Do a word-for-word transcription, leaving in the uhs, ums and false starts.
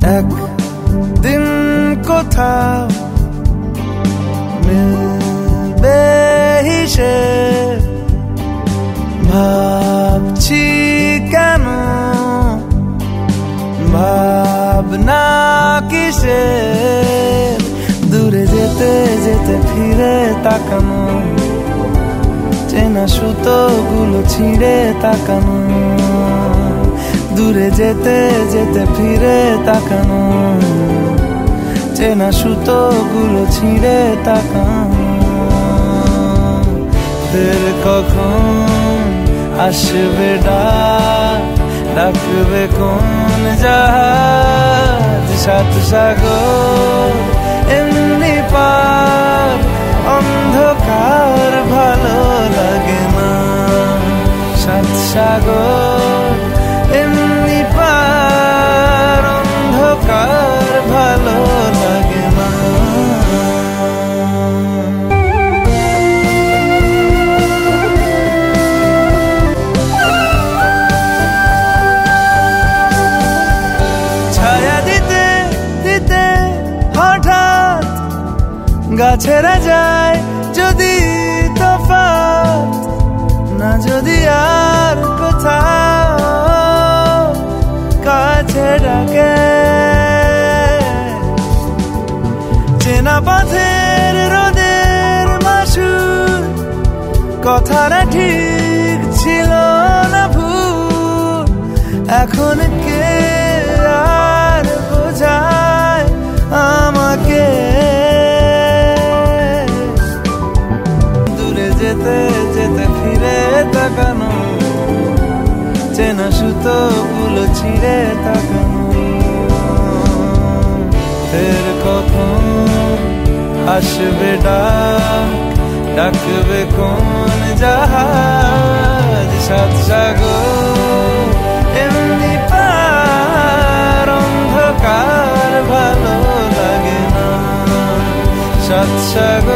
একদিন কোথাও মিলবে হিসেব, ভাবছি কেন ভাবনা কিসের, দূরে যেতে যেতে ফিরে তাকানো, চেনা সুতোগুলো ছিঁড়ে তাকানো, দূরে যেতে যেতে ফিরে তাকানো, চেনা সুতোগুলো ছিঁড়ে তাকানো। ফের কখন আসবে ডাক, ডাকবে কোন জাহাজ, সাত সাগর এমনি পার, অন্ধকার ভালো লাগে না, সাত সাগর এমনি পার, অন্ধকার ভালো লাগে না। ছায়া দিতে দিতে হঠাৎ গাছেরা যায় যদি তফাৎ, না যদি আর কোথাও কাছে ডাকে, চেনা পথের রোদের মাসুর, কথাটা ঠিক ছিল না ভুল, এখন কে আর বোঝায় আমাকে, দূরে যেতে যেতে ফিরে তাকানো, চেনা সুতোগুলো ছিঁড়ে তাকানো। ফের কখন আসবে ডাক, ডাকবে কোন জাহাজ, সাত সাগর এমনি পার, অন্ধকার ভালো লাগে না, সাত সাগর